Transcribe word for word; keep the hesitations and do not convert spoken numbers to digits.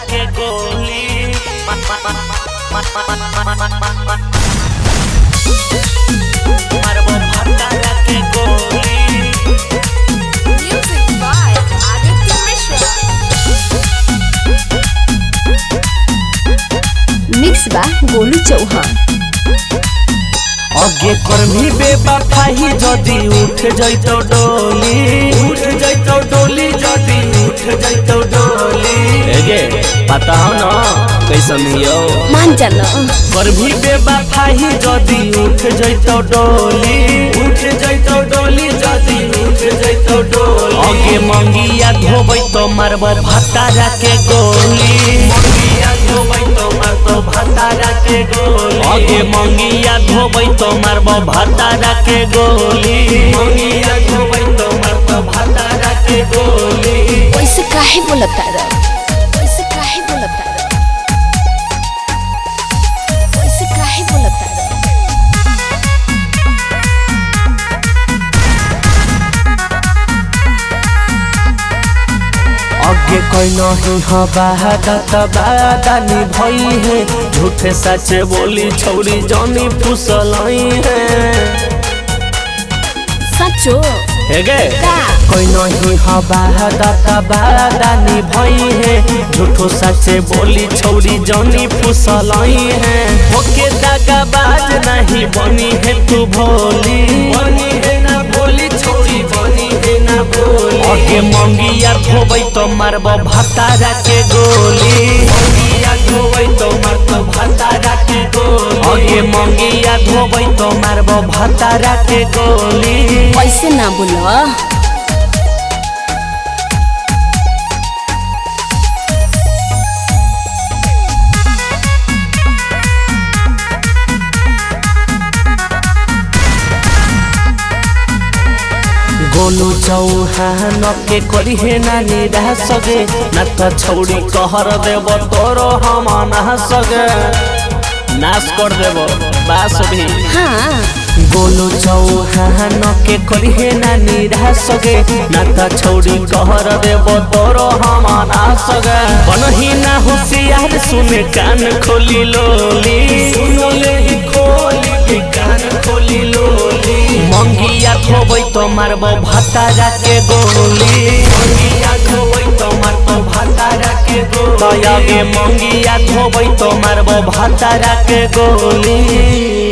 के गोली मारबो भतारा के गोली। Music by Aditya Mishra. Mix बा गोलू चौहान। अगे कर्मी बेवफाई जदी उठ जइतो डोली उठ जइतो डोली जदी उठ जइतो डोली एगे पता हो न कैसन हियो मान जाना कर्मी बेवफाई जदी उठ जइतो डोली उठ जइतो डोली जदी उठ जइतो डोली अगे मंगिया धोबै तो मारबो भतारा के गोली मंगिया धोबै तो मारतो भतारा के गोली अगे मंगिया धोबै तो मारबो भतारा के गोली मंगिया धोबै तो मारतो भतारा के गोली। वैसे काहे बोलता रे वैसे काहे बोलता रे वैसे काहे बोलता रे। अगे कोई नहीं हवा दानी भई है झूठे सचे बोली छौरी जानी फुसलाई है सचो हेगे का कोई नहीं हवा दानी भई है झूठो सचे बोली छौरी जानी फुसलाई है ओके दागा बाज नहीं बनी है तू भोली बनी है ना भोली छौरी बनी है ना भोली अगे मंगिया धोबै तो मारबो भतारा के गोली मंगिया धोबै तो मारतो भतारा के गोली अगे मंगिया धोबै तो मारबो भतारा के गोली। वैसे ना बोलो गोलू चौहान के करी है ना निरा सगे ना तो छौड़ी कहर देव तोर हम ना सगे नाश कर देव बास भी हाँ गोलू चौहान के करी है ना निरा सगे ना तो छौड़ी कहर देव तोर हम ना सगे बनही ना होशियार सुने कान खोली लोली सुनो ले खोली के कान खोली लोली मंगिया धोबै तो मारबो भतारा के गोली मंगिया धोबै तो मारतो भतारा के गोली अगे मंगिया धोबै तो मारबो भतारा के गोली।